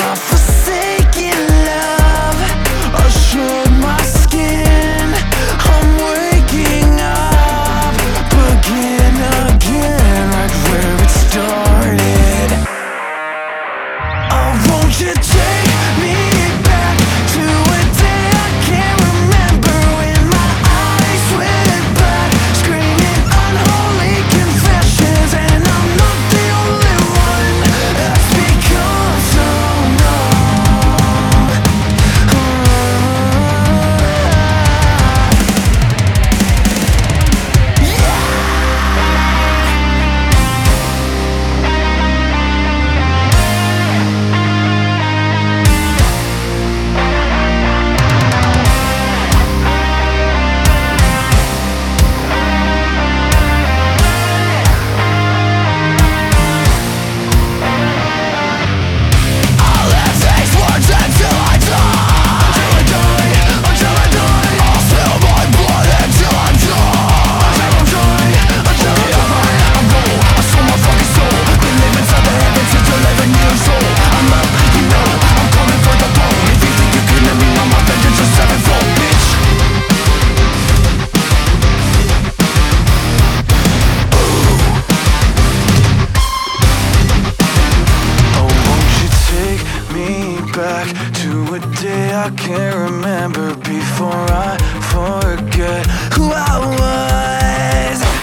my forsaken love. I shed my skin, I'm waking up, begin again, right where it started. Oh, won't you take me back to a day I can't remember, when my eyes went black, screaming unholy confessions, and I'm not the only one that's become so numb. Back to a day I can't remember, before I forget who I was.